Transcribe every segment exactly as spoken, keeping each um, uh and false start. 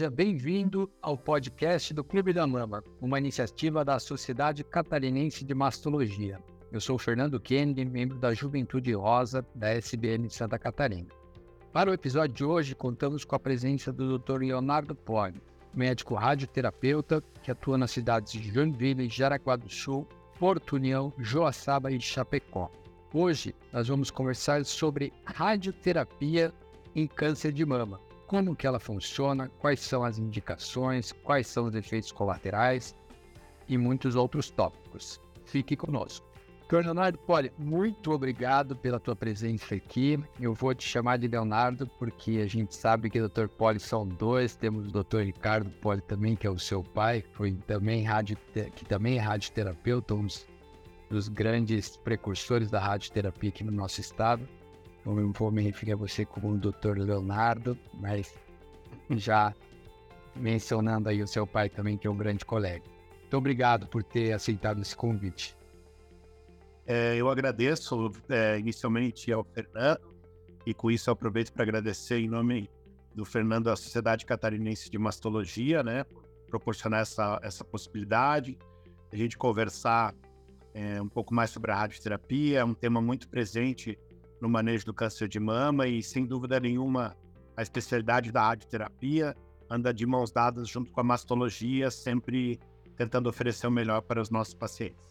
Seja bem-vindo ao podcast do Clube da Mama, uma iniciativa da Sociedade Catarinense de Mastologia. Eu sou o Fernando Kennedy, membro da Juventude Rosa da S B M de Santa Catarina. Para o episódio de hoje, contamos com a presença do doutor Leonardo Poli, médico radioterapeuta que atua nas cidades de Joinville, Jaraguá do Sul, Porto União, Joaçaba e Chapecó. Hoje, nós vamos conversar sobre radioterapia em câncer de mama. Como que ela funciona, quais são as indicações, quais são os efeitos colaterais e muitos outros tópicos. Fique conosco. doutor Leonardo Poli, muito obrigado pela tua presença aqui. Eu vou te chamar de Leonardo porque a gente sabe que o doutor Poli são dois. Temos o doutor Ricardo Poli também, que é o seu pai, foi também radio, que também é radioterapeuta, um dos grandes precursores da radioterapia aqui no nosso estado. Eu vou me referir a você como o doutor Leonardo, mas já mencionando aí o seu pai também, que é um grande colega. Muito obrigado por ter aceitado esse convite. É, eu agradeço é, inicialmente ao Fernando, e com isso eu aproveito para agradecer em nome do Fernando à Sociedade Catarinense de Mastologia, né, por proporcionar essa, essa possibilidade, a gente conversar é, um pouco mais sobre a radioterapia. É um tema muito presente no manejo do câncer de mama e, sem dúvida nenhuma, a especialidade da radioterapia anda de mãos dadas junto com a mastologia, sempre tentando oferecer o melhor para os nossos pacientes.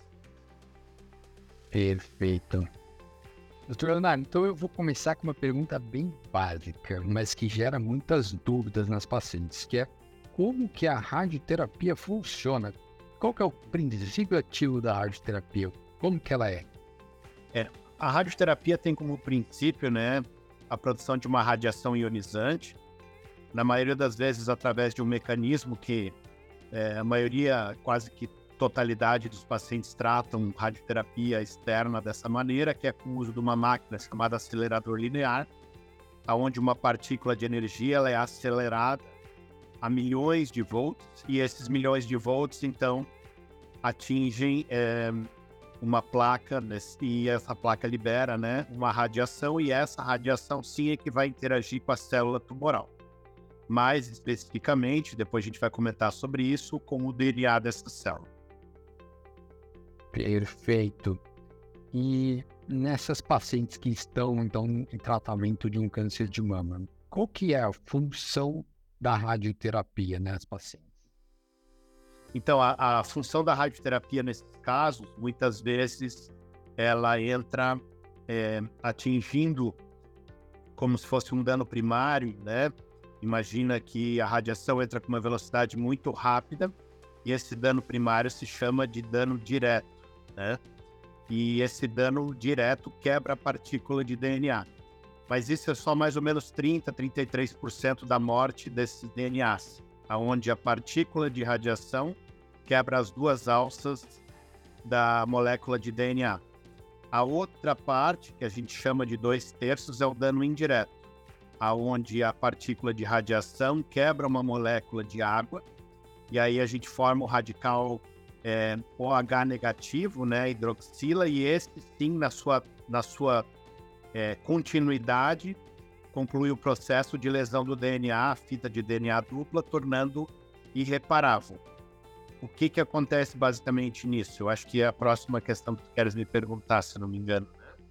Perfeito. doutor Leonardo, então eu vou começar com uma pergunta bem básica, mas que gera muitas dúvidas nas pacientes, que é como que a radioterapia funciona? Qual que é o princípio ativo da radioterapia? Como que ela é? É, a radioterapia tem como princípio, né, a produção de uma radiação ionizante, na maioria das vezes através de um mecanismo que é, a maioria, quase que totalidade dos pacientes tratam radioterapia externa dessa maneira, que é com o uso de uma máquina chamada acelerador linear, onde uma partícula de energia ela é acelerada a milhões de volts, e esses milhões de volts, então, atingem é, uma placa, e essa placa libera, né, uma radiação, e essa radiação sim é que vai interagir com a célula tumoral. Mais especificamente, depois a gente vai comentar sobre isso, com o D N A dessa célula. Perfeito. E nessas pacientes que estão, então, em tratamento de um câncer de mama, qual que é a função da radioterapia nas pacientes? Então, a, a função da radioterapia nesses casos, muitas vezes, ela entra é, atingindo como se fosse um dano primário, né? Imagina que a radiação entra com uma velocidade muito rápida e esse dano primário se chama de dano direto, né? E esse dano direto quebra a partícula de D N A. Mas isso é só mais ou menos trinta, trinta e três por cento da morte desses D N As, onde a partícula de radiação quebra as duas alças da molécula de D N A. A outra parte, que a gente chama de dois terços, é o dano indireto, onde a partícula de radiação quebra uma molécula de água, e aí a gente forma o radical é, OH negativo, né, hidroxila, e esse sim, na sua, na sua é, continuidade, conclui o processo de lesão do D N A, a fita de D N A dupla, tornando irreparável. O que que acontece basicamente nisso? Eu acho que é a próxima questão que tu queres me perguntar, se não me engano.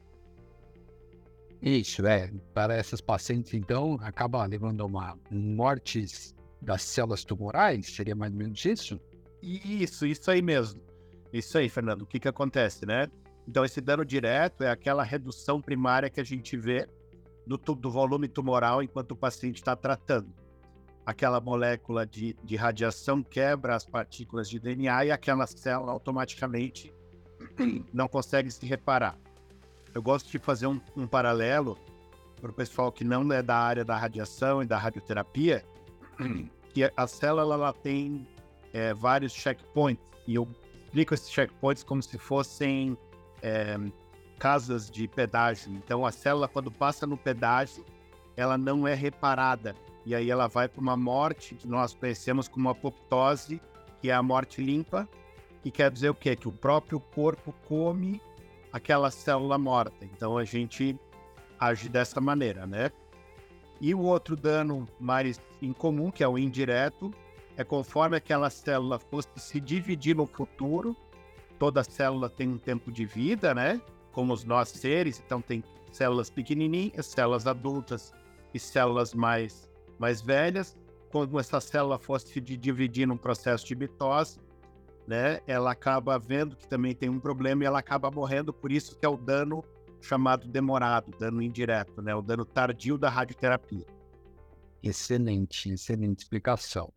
Isso, é. Para essas pacientes, então, acaba levando a uma morte das células tumorais? Seria mais ou menos isso? Isso, isso aí mesmo. Isso aí, Fernando. O que que acontece, né? Então, esse dano direto é aquela redução primária que a gente vê do, do volume tumoral enquanto o paciente está tratando. Aquela molécula de, de radiação quebra as partículas de D N A e aquela célula automaticamente não consegue se reparar. Eu gosto de fazer um, um paralelo para o pessoal que não é da área da radiação e da radioterapia, que a célula ela tem é, vários checkpoints, e eu explico esses checkpoints como se fossem é, casas de pedágio. Então, a célula, quando passa no pedágio, ela não é reparada, e aí ela vai para uma morte que nós conhecemos como apoptose, que é a morte limpa, que quer dizer o quê? Que o próprio corpo come aquela célula morta. Então, a gente age dessa maneira, né? E o outro dano mais incomum, que é o indireto, é conforme aquela célula fosse se dividir no futuro, toda célula tem um tempo de vida, né? Como os nós seres, então tem células pequenininhas, células adultas e células mais, mais velhas. Quando essa célula fosse se dividir num processo de mitose, né? Ela acaba vendo que também tem um problema e ela acaba morrendo, por isso que é o dano chamado demorado, dano indireto, né? O dano tardio da radioterapia. Excelente, excelente explicação.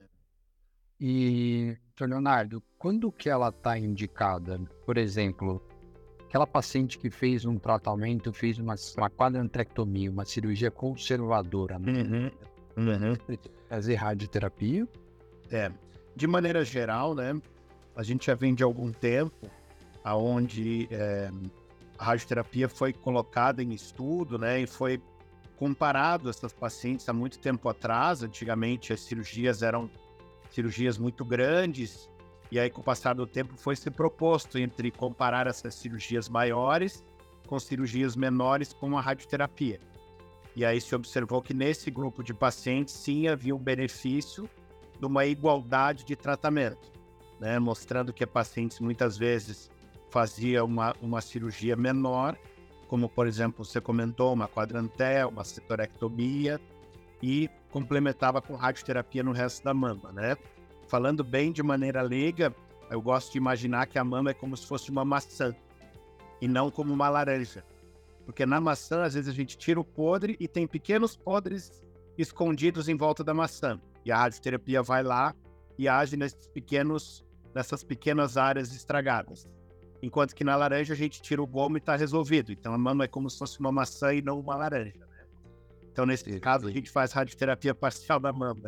E, doutor Leonardo, quando que ela está indicada? Por exemplo, aquela paciente que fez um tratamento, fez uma, uma quadrantectomia, uma cirurgia conservadora, né? Uhum. Uhum. Fazer radioterapia? É, de maneira geral, né? A gente já vem de algum tempo aonde é, a radioterapia foi colocada em estudo, né? E foi comparado essas pacientes há muito tempo atrás. Antigamente as cirurgias eram cirurgias muito grandes, e aí com o passar do tempo foi se proposto entre comparar essas cirurgias maiores com cirurgias menores com a radioterapia. E aí se observou que nesse grupo de pacientes sim havia um benefício de uma igualdade de tratamento, né? Mostrando que a paciente muitas vezes fazia uma, uma cirurgia menor, como por exemplo você comentou, uma quadrantel, uma setorectomia, e complementava com radioterapia no resto da mama, né? Falando bem de maneira leiga, eu gosto de imaginar que a mama é como se fosse uma maçã e não como uma laranja. Porque na maçã, às vezes a gente tira o podre e tem pequenos podres escondidos em volta da maçã. E a radioterapia vai lá e age nesses pequenos, nessas pequenas áreas estragadas. Enquanto que na laranja a gente tira o gomo e está resolvido. Então a mama é como se fosse uma maçã e não uma laranja. Então, nesse Sim. caso, a gente faz radioterapia parcial da mama.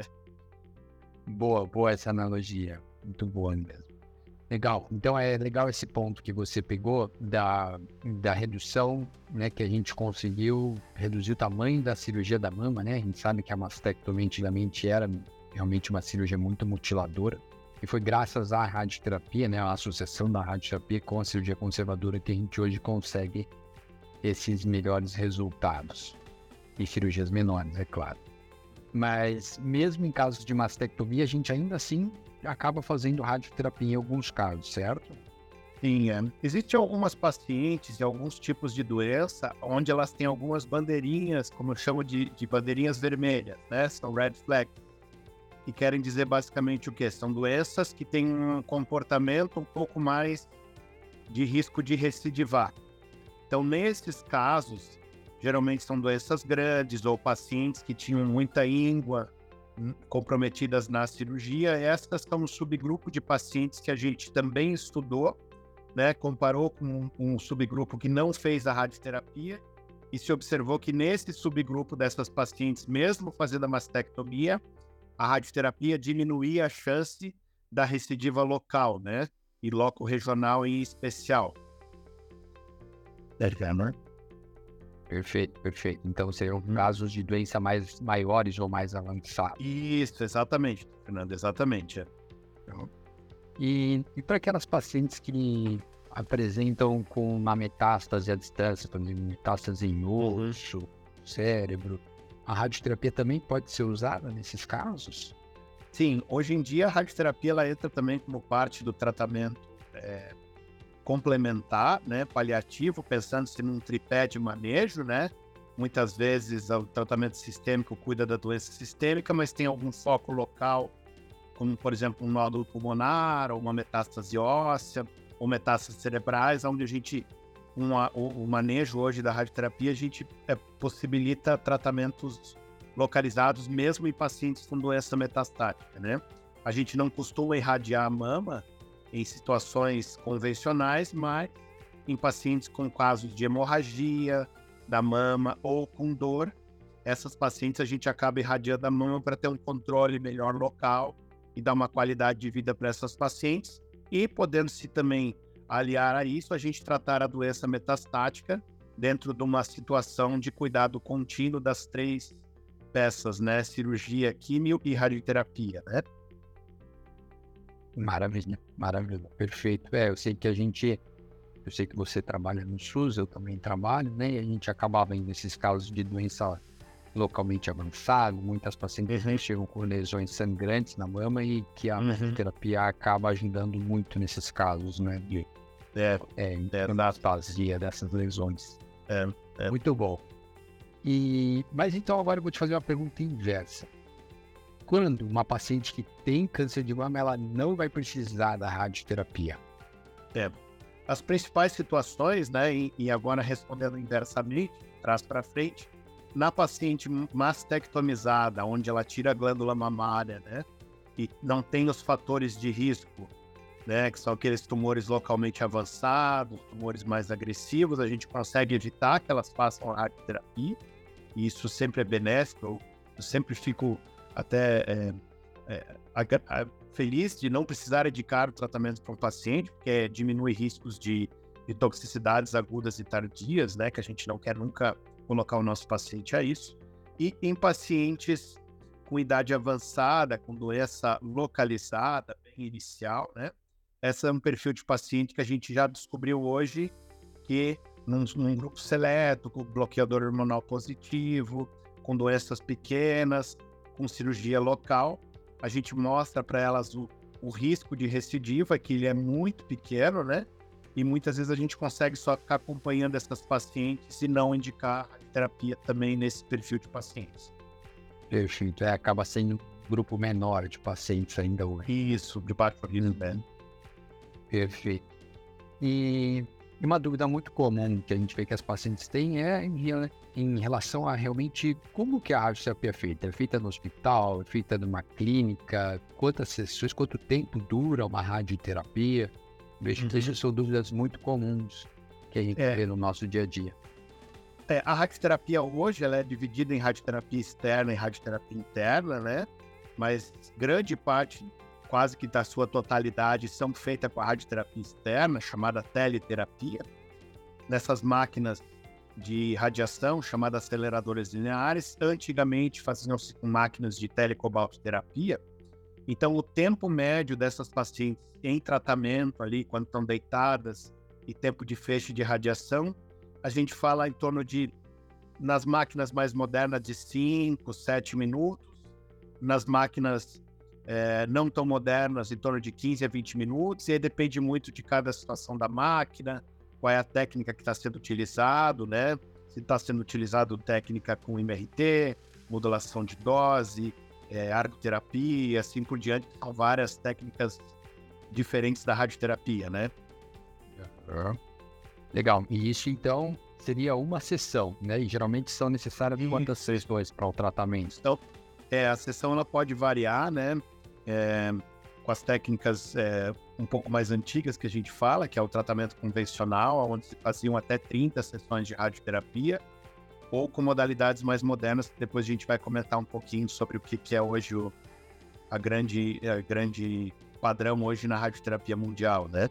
Boa, boa essa analogia. Muito boa mesmo. Legal. Então, é legal esse ponto que você pegou da, da redução, né, que a gente conseguiu reduzir o tamanho da cirurgia da mama, né? A gente sabe que a mastectomia antigamente era realmente uma cirurgia muito mutiladora. E foi graças à radioterapia, né, à associação da radioterapia com a cirurgia conservadora que a gente hoje consegue esses melhores resultados. E cirurgias menores, é claro. Mas mesmo em casos de mastectomia, a gente ainda assim acaba fazendo radioterapia em alguns casos, certo? Sim, é. Existem algumas pacientes e alguns tipos de doença onde elas têm algumas bandeirinhas, como eu chamo de, de bandeirinhas vermelhas, né? São red flags. E querem dizer basicamente o quê? São doenças que têm um comportamento um pouco mais de risco de recidivar. Então, nesses casos, geralmente são doenças grandes ou pacientes que tinham muita íngua comprometidas na cirurgia. Essas são um subgrupo de pacientes que a gente também estudou, né? Comparou com um subgrupo que não fez a radioterapia e se observou que nesse subgrupo dessas pacientes, mesmo fazendo a mastectomia, a radioterapia diminuía a chance da recidiva local, né? E loco-regional em especial. Perfeito, perfeito. Então seriam hum. casos de doença mais maiores ou mais avançados. Isso, exatamente, Fernando, exatamente. É. E, e para aquelas pacientes que apresentam com uma metástase à distância, por exemplo, metástase em osso, uhum. cérebro, a radioterapia também pode ser usada nesses casos? Sim, hoje em dia a radioterapia ela entra também como parte do tratamento é, complementar, né, paliativo, pensando-se num tripé de manejo, né? Muitas vezes o tratamento sistêmico cuida da doença sistêmica, mas tem algum foco local, como por exemplo um nódulo pulmonar, ou uma metástase óssea, ou metástases cerebrais, onde a gente, uma, o, o manejo hoje da radioterapia, a gente é, possibilita tratamentos localizados mesmo em pacientes com doença metastática, né? A gente não costuma irradiar a mama em situações convencionais, mas em pacientes com casos de hemorragia da mama ou com dor, essas pacientes a gente acaba irradiando a mama para ter um controle melhor local e dar uma qualidade de vida para essas pacientes, e podendo-se também aliar a isso, a gente tratar a doença metastática dentro de uma situação de cuidado contínuo das três peças, né? Cirurgia, químio e radioterapia, né? Maravilha, maravilha, perfeito. É, eu sei que a gente, eu sei que você trabalha no SUS, eu também trabalho, né? E a gente acabava indo nesses casos de doença localmente avançado, muitas pacientes Uhum. chegam com lesões sangrantes na mama e que a Uhum. terapia acaba ajudando muito nesses casos, né? De É, é, é, exato. hematostasia dessas lesões. É, é. Muito bom. E, mas então agora eu vou te fazer uma pergunta inversa. Quando uma paciente que tem câncer de mama, ela não vai precisar da radioterapia? É. As principais situações, né, e, e agora respondendo inversamente, trás para frente, na paciente mastectomizada, onde ela tira a glândula mamária, né, e não tem os fatores de risco, né, que são aqueles tumores localmente avançados, tumores mais agressivos, a gente consegue evitar que elas façam radioterapia, e isso sempre é benéfico. Eu, eu sempre fico até é, é, a, a, feliz de não precisar indicar o tratamento para um paciente, porque diminui riscos de, de toxicidades agudas e tardias, né, que a gente não quer nunca colocar o nosso paciente a isso. E em pacientes com idade avançada, com doença localizada, bem inicial, né, esse é um perfil de paciente que a gente já descobriu hoje que num, num grupo seleto, com bloqueador hormonal positivo, com doenças pequenas, com cirurgia local, a gente mostra para elas o, o risco de recidiva, que ele é muito pequeno, né? E muitas vezes a gente consegue só ficar acompanhando essas pacientes e não indicar terapia também nesse perfil de pacientes. Perfeito. É, acaba sendo um grupo menor de pacientes ainda hoje. Isso, de baixo risco, né? Perfeito. E uma dúvida muito comum que a gente vê que as pacientes têm é em, em relação a realmente como que a radioterapia é feita. É feita no hospital, é feita numa clínica, quantas sessões, quanto tempo dura uma radioterapia? Vejo que essas são dúvidas muito comuns que a gente É. vê no nosso dia a dia. É, a radioterapia hoje ela é dividida em radioterapia externa e radioterapia interna, né? Mas grande parte, quase que da sua totalidade, são feitas com a radioterapia externa, chamada teleterapia. Nessas máquinas de radiação, chamadas aceleradores lineares, antigamente faziam-se com máquinas de telecobaltoterapia. Então, o tempo médio dessas pacientes em tratamento ali, quando estão deitadas, e tempo de feixe de radiação, a gente fala em torno de, nas máquinas mais modernas, de cinco, sete minutos, nas máquinas é, não tão modernas, em torno de quinze a vinte minutos, e aí depende muito de cada situação da máquina, qual é a técnica que está sendo utilizado, né? Se está sendo utilizado técnica com M R T, modulação de dose, é, argoterapia, assim por diante, são várias técnicas diferentes da radioterapia, né? Uhum. Legal. E isso, então, seria uma sessão, né? E geralmente são necessárias Isso. quantas sessões para o tratamento? Então, é, a sessão ela pode variar, né? É, com as técnicas é, um pouco mais antigas que a gente fala, que é o tratamento convencional, onde se faziam até trinta sessões de radioterapia, ou com modalidades mais modernas, que depois a gente vai comentar um pouquinho sobre o que, que é hoje o a grande, a grande padrão hoje na radioterapia mundial, né?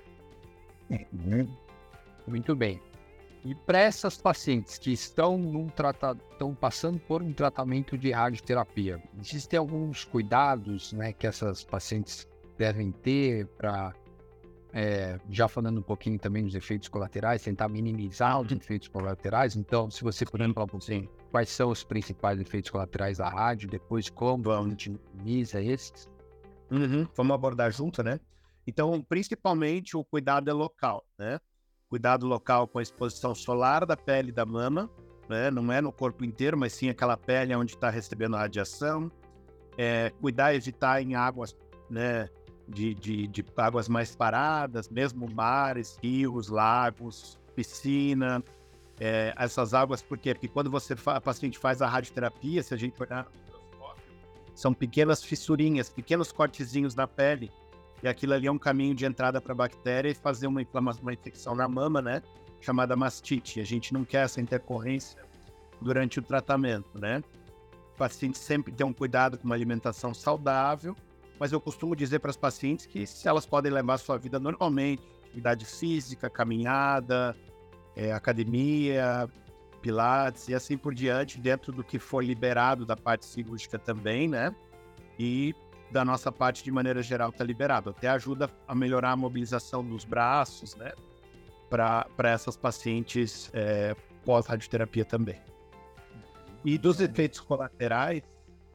Muito bem. E para essas pacientes que estão, num trata... estão passando por um tratamento de radioterapia, existem alguns cuidados, né, que essas pacientes devem ter para, é, já falando um pouquinho também dos efeitos colaterais, tentar minimizar os efeitos colaterais. Então, se você puder falar um pouquinho, quais são os principais efeitos colaterais da rádio, depois como a gente minimiza esses? Uhum. Vamos abordar junto, né? Então, principalmente, o cuidado é local, né? Cuidado local com a exposição solar da pele da mama, né? Não é no corpo inteiro, mas sim aquela pele onde está recebendo a radiação. É, cuidar, evitar em águas, né? De, de, de águas mais paradas, mesmo mares, rios, lagos, piscina. É, essas águas, por quê? Porque quando você fa- a paciente faz a radioterapia, se a gente olhar no microscópio, são pequenas fissurinhas, pequenos cortezinhos na pele. E aquilo ali é um caminho de entrada para a bactéria e fazer uma inflamação, uma infecção na mama, né? Chamada mastite. A gente não quer essa intercorrência durante o tratamento, né? O paciente sempre tem um cuidado com uma alimentação saudável, mas eu costumo dizer para as pacientes que se elas podem levar a sua vida normalmente, atividade física, caminhada, é, academia, pilates e assim por diante, dentro do que for liberado da parte cirúrgica também, né? E da nossa parte, de maneira geral, está liberado. Até ajuda a melhorar a mobilização dos braços, né? Para essas pacientes é, pós-radioterapia também. E dos efeitos colaterais,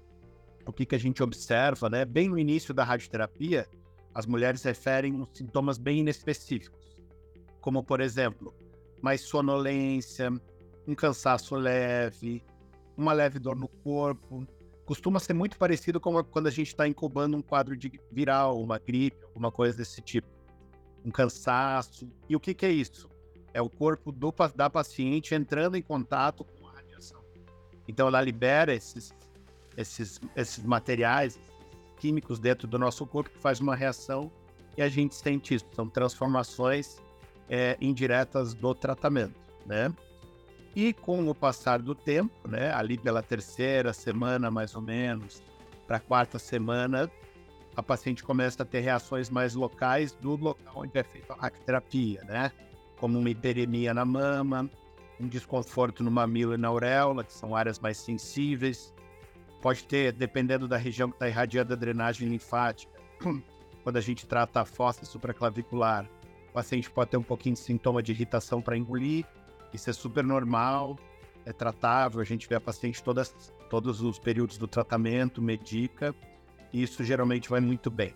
o que, que a gente observa, né? Bem no início da radioterapia, as mulheres referem uns sintomas bem inespecíficos, como, por exemplo, mais sonolência, um cansaço leve, uma leve dor no corpo. Costuma ser muito parecido com quando a gente está incubando um quadro de viral, uma gripe, alguma coisa desse tipo. Um cansaço. E o que, que é isso? É o corpo do, da paciente entrando em contato com a radiação. Então, ela libera esses, esses, esses materiais químicos dentro do nosso corpo que faz uma reação e a gente sente isso. São transformações é, indiretas do tratamento, né? E com o passar do tempo, né, ali pela terceira semana, mais ou menos, para a quarta semana, a paciente começa a ter reações mais locais do local onde é feita a radioterapia, né? Como uma hiperemia na mama, um desconforto no mamilo e na auréola, que são áreas mais sensíveis. Pode ter, dependendo da região que está irradiando a drenagem linfática, quando a gente trata a fossa supraclavicular, o paciente pode ter um pouquinho de sintoma de irritação para engolir. Isso é super normal, é tratável, a gente vê a paciente todas, todos os períodos do tratamento, medica, e isso geralmente vai muito bem.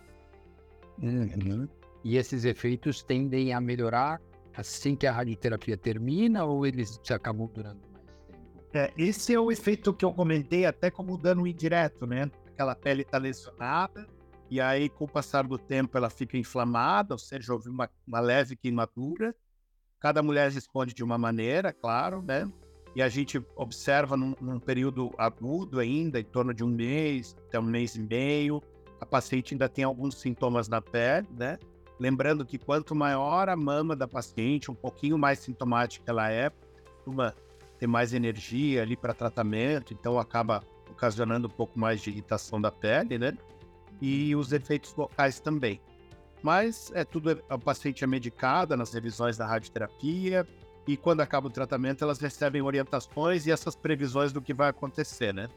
Uhum. E esses efeitos tendem a melhorar assim que a radioterapia termina ou eles acabam durando mais tempo? É, esse é o efeito que eu comentei até como dano indireto, né? Aquela pele está lesionada, e aí com o passar do tempo ela fica inflamada, ou seja, houve uma, uma leve queimadura. Cada mulher responde de uma maneira, claro, né? E a gente observa num, num período agudo ainda, em torno de um mês, até um mês e meio, a paciente ainda tem alguns sintomas na pele, né? Lembrando que quanto maior a mama da paciente, um pouquinho mais sintomática ela é, costuma ter mais energia ali para tratamento, então acaba ocasionando um pouco mais de irritação da pele, né? E os efeitos locais também. Mas é tudo, a paciente é medicada nas revisões da radioterapia e quando acaba o tratamento elas recebem orientações e essas previsões do que vai acontecer, né?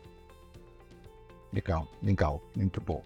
Legal, legal, muito bom.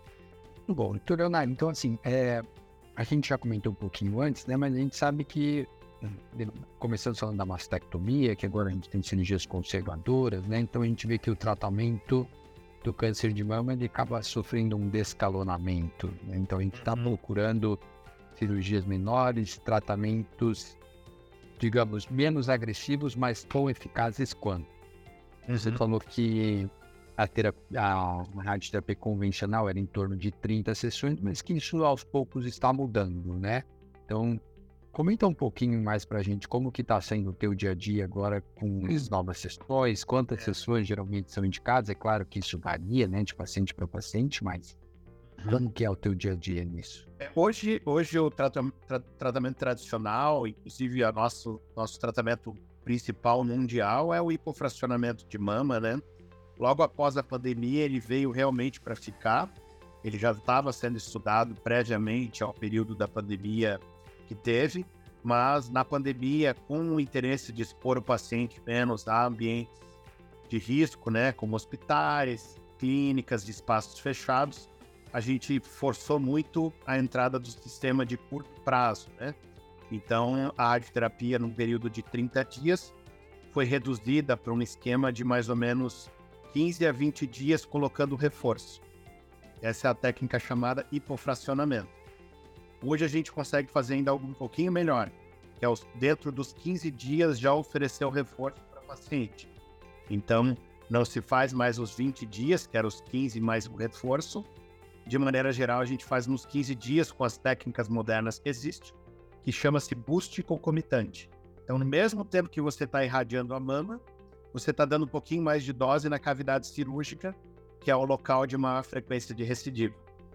Muito bom, doutor Leonardo, então assim, é, a gente já comentou um pouquinho antes, né, mas a gente sabe que, começando falando da mastectomia, que agora a gente tem cirurgias conservadoras, né, então a gente vê que o tratamento do câncer de mama, ele acaba sofrendo um descalonamento, né? Então a gente está procurando cirurgias menores, tratamentos, digamos, menos agressivos, mas tão eficazes quanto. Uhum. Você falou que a, terapia, a radioterapia convencional era em torno de trinta sessões, mas que isso aos poucos está mudando, né? Então, comenta um pouquinho mais pra gente como que tá sendo o teu dia a dia agora com as novas sessões, quantas sessões geralmente são indicadas, é claro que isso varia, né, de paciente para paciente, mas como que é o teu dia a dia nisso? Hoje, hoje o tratam, tra, tratamento tradicional, inclusive o nosso, nosso tratamento principal mundial é o hipofracionamento de mama, né? Logo após a pandemia ele veio realmente para ficar, ele já estava sendo estudado previamente ao período da pandemia que teve, mas na pandemia, com o interesse de expor o paciente menos a ambientes de risco, né, como hospitais, clínicas de espaços fechados, a gente forçou muito a entrada do sistema de curto prazo, né? Então, a radioterapia, num período de trinta dias, foi reduzida para um esquema de mais ou menos quinze a vinte dias, colocando reforço. Essa é a técnica chamada hipofracionamento. Hoje a gente consegue fazer ainda algo um pouquinho melhor, que é os, dentro dos quinze dias já oferecer o reforço para o paciente. Então, não se faz mais os vinte dias, que eram os quinze mais o reforço. De maneira geral, a gente faz nos quinze dias com as técnicas modernas que existem, que chama-se boost concomitante. Então, no mesmo tempo que você está irradiando a mama, você está dando um pouquinho mais de dose na cavidade cirúrgica, que é o local de maior frequência de recidiva.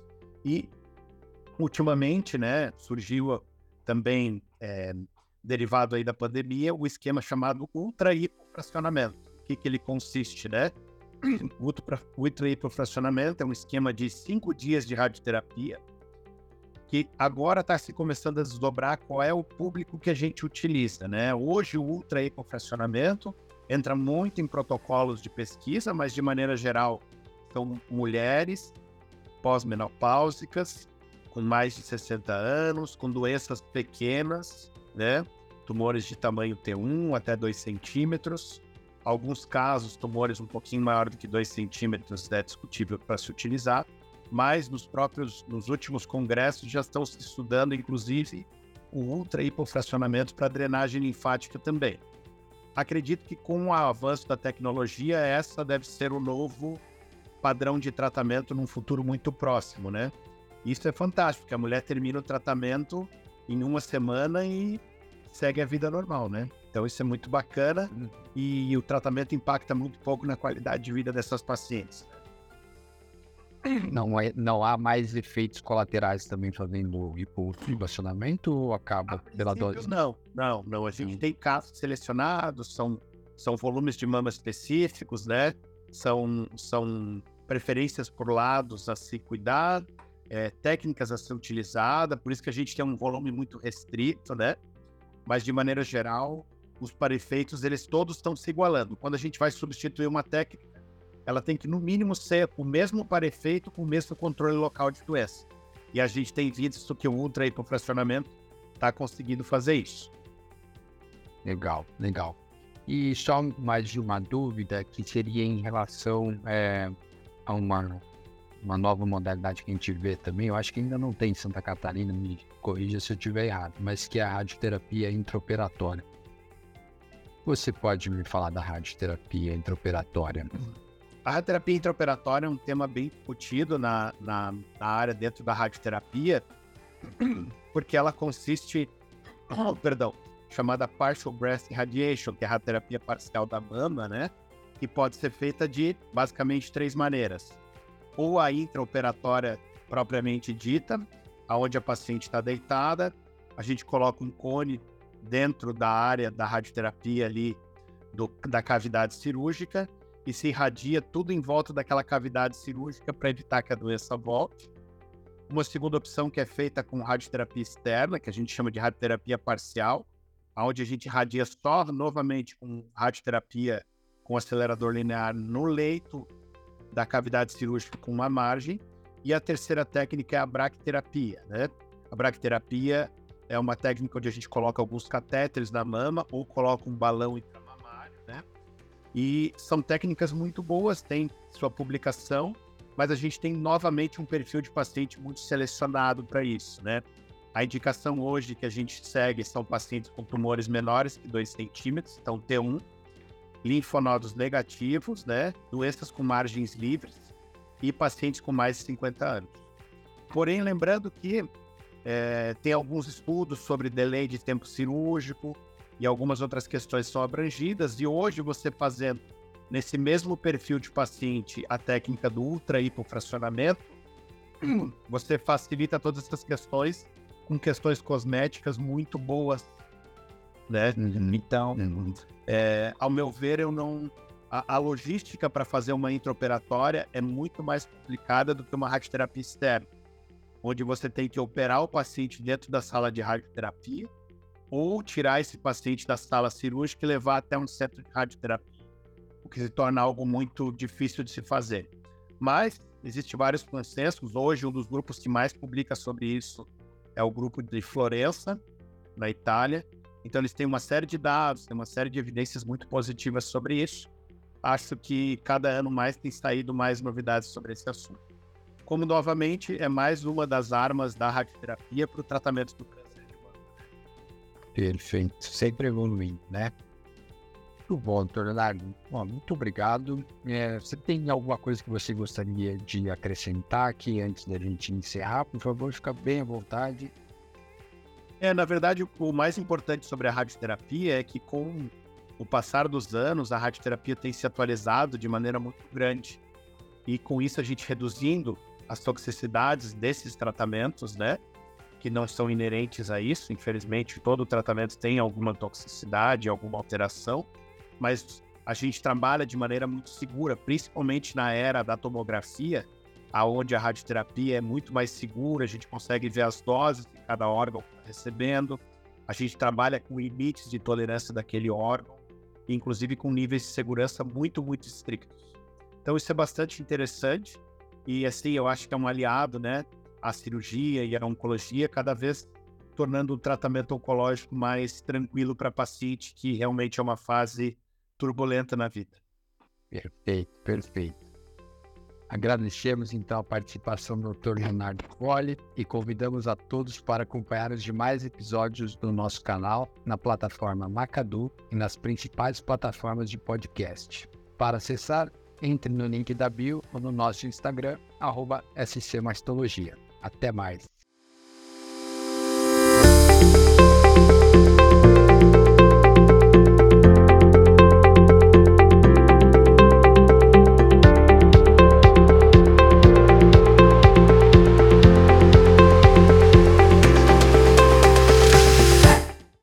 E ultimamente, né, surgiu também, é, derivado aí da pandemia, o esquema chamado ultra-hipofracionamento. O que, que ele consiste, né? O ultra-hipofracionamento é um esquema de cinco dias de radioterapia, que agora está se começando a desdobrar qual é o público que a gente utiliza, né? Hoje o ultra-hipofracionamento entra muito em protocolos de pesquisa, mas de maneira geral são mulheres pós-menopáusicas, com mais de sessenta anos, com doenças pequenas, né? Tumores de tamanho T um até dois centímetros, Alguns casos, tumores um pouquinho maior do que dois centímetros é discutível para se utilizar, mas nos próprios, nos últimos congressos já estão se estudando, inclusive, o ultra-hipofracionamento para drenagem linfática também. Acredito que com o avanço da tecnologia, essa deve ser o novo padrão de tratamento num futuro muito próximo, né? Isso é fantástico, porque a mulher termina o tratamento em uma semana e segue a vida normal, né? Então isso é muito bacana e o tratamento impacta muito pouco na qualidade de vida dessas pacientes. Não, é, não há mais efeitos colaterais também fazendo hipofracionamento ou acaba pela dose? Não, não, não. A gente tem casos selecionados, são, são volumes de mama específicos, né? São, são preferências por lados a se cuidar, é, técnicas a ser utilizada, por isso que a gente tem um volume muito restrito, né? Mas de maneira geral, os parefeitos, eles todos estão se igualando. Quando a gente vai substituir uma técnica, ela tem que, no mínimo, ser o mesmo parefeito com o mesmo controle local de doença. E a gente tem visto que o ultra-hipofracionamento está conseguindo fazer isso. Legal, legal. E só mais de uma dúvida, que seria em relação é, a uma, uma nova modalidade que a gente vê também, eu acho que ainda não tem em Santa Catarina, me corrija se eu estiver errado, mas que é a radioterapia intraoperatória. Você pode me falar da radioterapia intraoperatória? A radioterapia intraoperatória é um tema bem discutido na, na, na área dentro da radioterapia, porque ela consiste, oh, perdão, chamada Partial Breast Irradiation, que é a radioterapia parcial da mama, né? Que pode ser feita de, basicamente, três maneiras. Ou a intraoperatória propriamente dita, onde a paciente está deitada, a gente coloca um cone dentro da área da radioterapia ali, do, da cavidade cirúrgica, e se irradia tudo em volta daquela cavidade cirúrgica para evitar que a doença volte. Uma segunda opção que é feita com radioterapia externa, que a gente chama de radioterapia parcial, onde a gente irradia só novamente com radioterapia com acelerador linear no leito da cavidade cirúrgica com uma margem. E a terceira técnica é a bracterapia, né? A bracterapia é uma técnica onde a gente coloca alguns catéteres na mama ou coloca um balão intramamário, né? E são técnicas muito boas, tem sua publicação, mas a gente tem novamente um perfil de paciente muito selecionado para isso, né? A indicação hoje que a gente segue são pacientes com tumores menores que dois centímetros, então T um, linfonodos negativos, né? Doenças com margens livres e pacientes com mais de cinquenta anos. Porém, lembrando que é, tem alguns estudos sobre delay de tempo cirúrgico, e algumas outras questões são abrangidas, e hoje você fazendo nesse mesmo perfil de paciente a técnica do ultra-hipofracionamento, você facilita todas essas questões com questões cosméticas muito boas, né? Uhum. Então, uhum. É, ao meu ver, eu não... A, a logística para fazer uma intraoperatória é muito mais complicada do que uma radioterapia externa, onde você tem que operar o paciente dentro da sala de radioterapia, ou tirar esse paciente da sala cirúrgica e levar até um centro de radioterapia, o que se torna algo muito difícil de se fazer. Mas existem vários consensos. Hoje, um dos grupos que mais publica sobre isso é o grupo de Florença, na Itália. Então, eles têm uma série de dados, têm uma série de evidências muito positivas sobre isso. Acho que cada ano mais tem saído mais novidades sobre esse assunto. Como, novamente, é mais uma das armas da radioterapia para o tratamento do câncer. Perfeito, sempre evoluindo, né? Muito bom, doutor Leonardo. Bom, muito obrigado. É, você tem alguma coisa que você gostaria de acrescentar aqui antes da gente encerrar? Por favor, fica bem à vontade. É, na verdade, o mais importante sobre a radioterapia é que com o passar dos anos, a radioterapia tem se atualizado de maneira muito grande. E com isso a gente reduzindo as toxicidades desses tratamentos, né? Que não são inerentes a isso, infelizmente, todo tratamento tem alguma toxicidade, alguma alteração, mas a gente trabalha de maneira muito segura, principalmente na era da tomografia, onde a radioterapia é muito mais segura, a gente consegue ver as doses que cada órgão está recebendo, a gente trabalha com limites de tolerância daquele órgão, inclusive com níveis de segurança muito, muito estrictos. Então isso é bastante interessante e, assim, eu acho que é um aliado, né? A cirurgia e a oncologia, cada vez tornando o tratamento oncológico mais tranquilo para paciente, que realmente é uma fase turbulenta na vida. Perfeito, perfeito. Agradecemos então a participação do doutor Leonardo Colli e convidamos a todos para acompanhar os demais episódios do nosso canal na plataforma Macadu e nas principais plataformas de podcast. Para acessar, entre no link da bio ou no nosso Instagram, arroba S C Mastologia. Até mais!